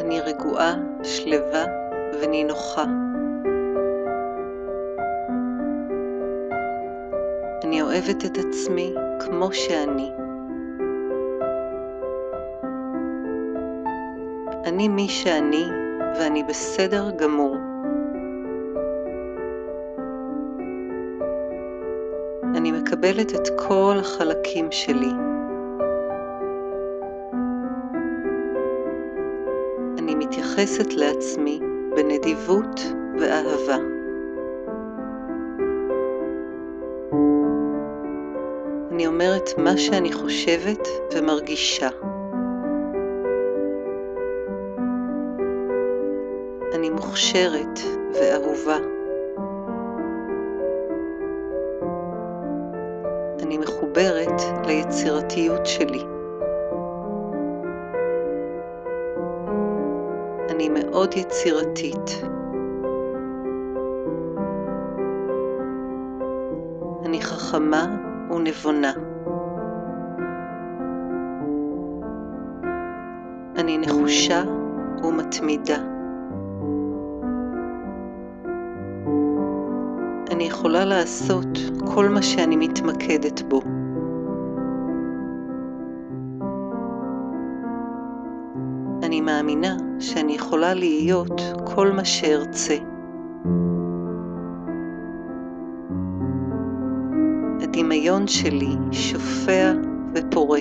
אני רגועה, שלווה ונינוחה. אני אוהבת את עצמי כמו שאני. אני מי שאני ואני בסדר גמור. אני מקבלת את כל החלקים שלי. אני מתייחסת לעצמי בנדיבות ואהבה. אני אומרת מה שאני חושבת ומרגישה. אני מוכשרת ואהובה. אני מחוברת ליצירתיות שלי. אני מאוד יצירתית. אני חכמה ונבונה. אני נחושה ומתמידה. אני יכולה לעשות כל מה שאני מתמקדת בו. אני מאמינה שאני יכולה להיות כל מה שארצה. הדמיון שלי שופע ופורה.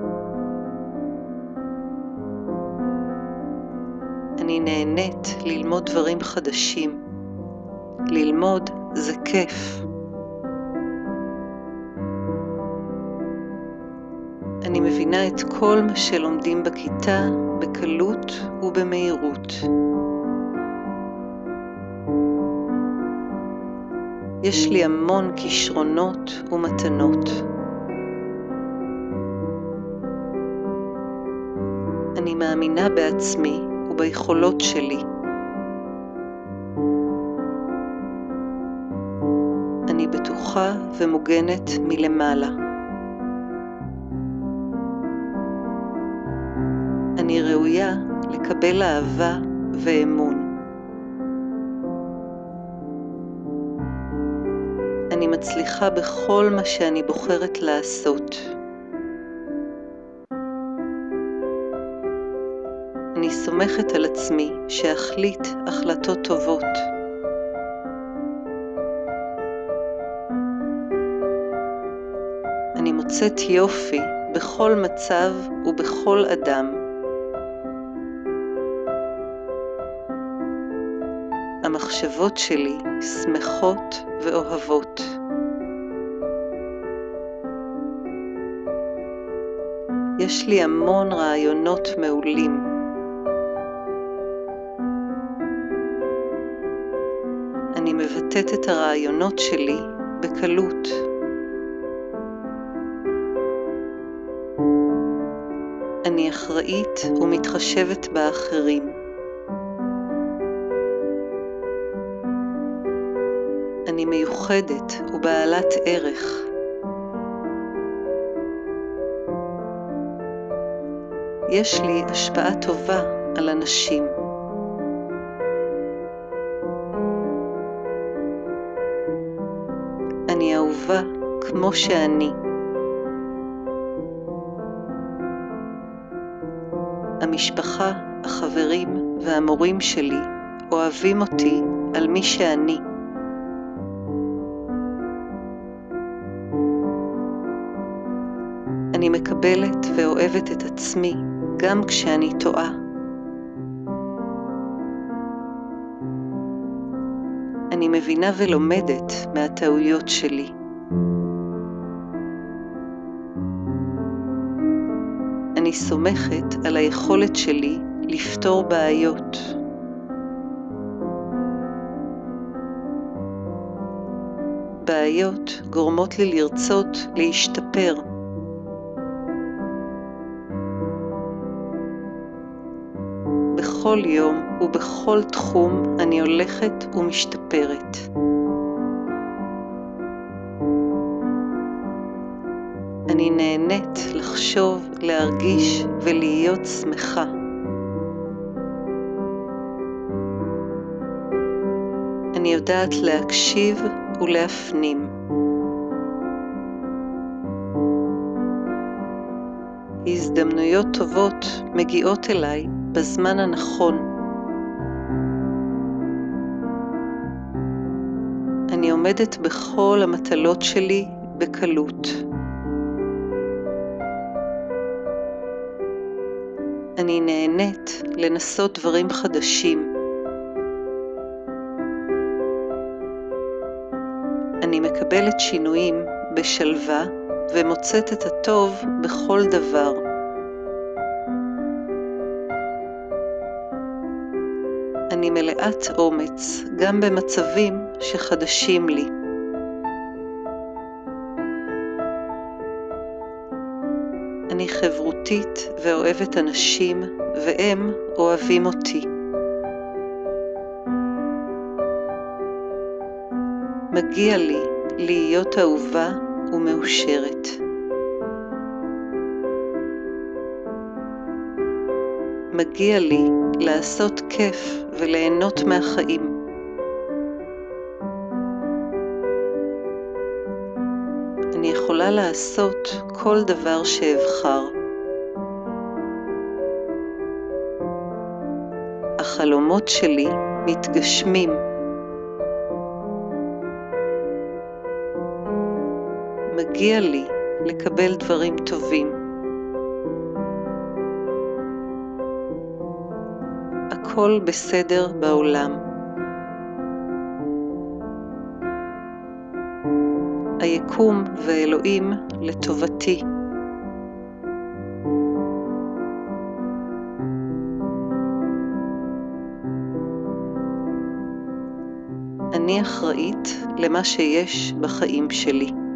אני נהנית ללמוד דברים חדשים. ללמוד זה כיף. אני מבינה את כל מה שלומדים בכיתה בקלות ובמהירות. יש לי המון כישרונות ומתנות. אני מאמינה בעצמי וביכולות שלי. אני בטוחה ומוגנת מלמעלה. אני ראויה לקבל אהבה ואמון. אני מצליחה בכל מה שאני בוחרת לעשות. אני סומכת על עצמי שאחליט החלטות טובות. אני מוצאת יופי בכל מצב ובכל אדם. המחשבות שלי שמחות ואוהבות. יש לי המון רעיונות מעולים. אני מבטאת את הרעיונות שלי בקלות. אני אחראית ומתחשבת באחרים. אני מיוחדת ובעלת ערך. יש לי השפעה טובה על אנשים. אני אהובה כמו שאני. המשפחה, החברים והמורים שלי אוהבים אותי על מי שאני. אני מקבלת ואוהבת את עצמי גם כשאני טועה. אני מבינה ולומדת מהטעויות שלי. אני סומכת על היכולת שלי לפתור בעיות. בעיות גורמות לי לרצות להשתפר. בכל יום ובכל תחום אני הולכת ומשתפרת. אני נהנית לחשוב, להרגיש ולהיות שמחה. אני יודעת להקשיב ולהפנים. הזדמנויות טובות מגיעות אליי בזמן הנכון. אני עומדת בכל המטלות שלי בקלות. אני נהנית לנסות דברים חדשים. אני מקבלת שינויים בשלווה ומוצאת את הטוב בכל דבר. אני מלאת אומץ גם במצבים שחדשים לי. אני חברותית ואוהבת אנשים, והם אוהבים אותי. מגיע לי להיות אהובה ומאושרת. מגיע לי לעשות כיף וליהנות מהחיים. אני יכולה לעשות כל דבר שאבחר. החלומות שלי מתגשמים. מגיע לי לקבל דברים טובים. הכל בסדר בעולם. היקום ואלוהים לטובתי. אני אחראית למה שיש בחיים שלי.